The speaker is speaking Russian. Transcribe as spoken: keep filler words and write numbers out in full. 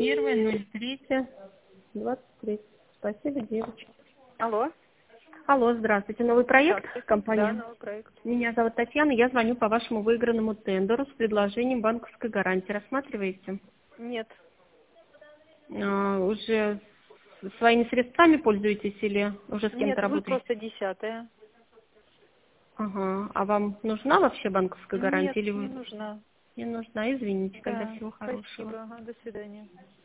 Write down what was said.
первое, ноль третье, двадцать три. Спасибо, девочки. Алло. Алло, здравствуйте. Новый проект Здравствуйте. компании? Да, новый проект. Меня зовут Татьяна, я звоню по вашему выигранному тендеру с предложением банковской гарантии. Рассматриваете? Нет. А, уже с- своими средствами пользуетесь или уже с Нет, кем-то вы работаете? просто десятая. Ага. А вам нужна вообще банковская Нет, гарантия или не вы нужна. не нужна? Извините, тогда Да, всего хорошего. спасибо. Ага, до свидания.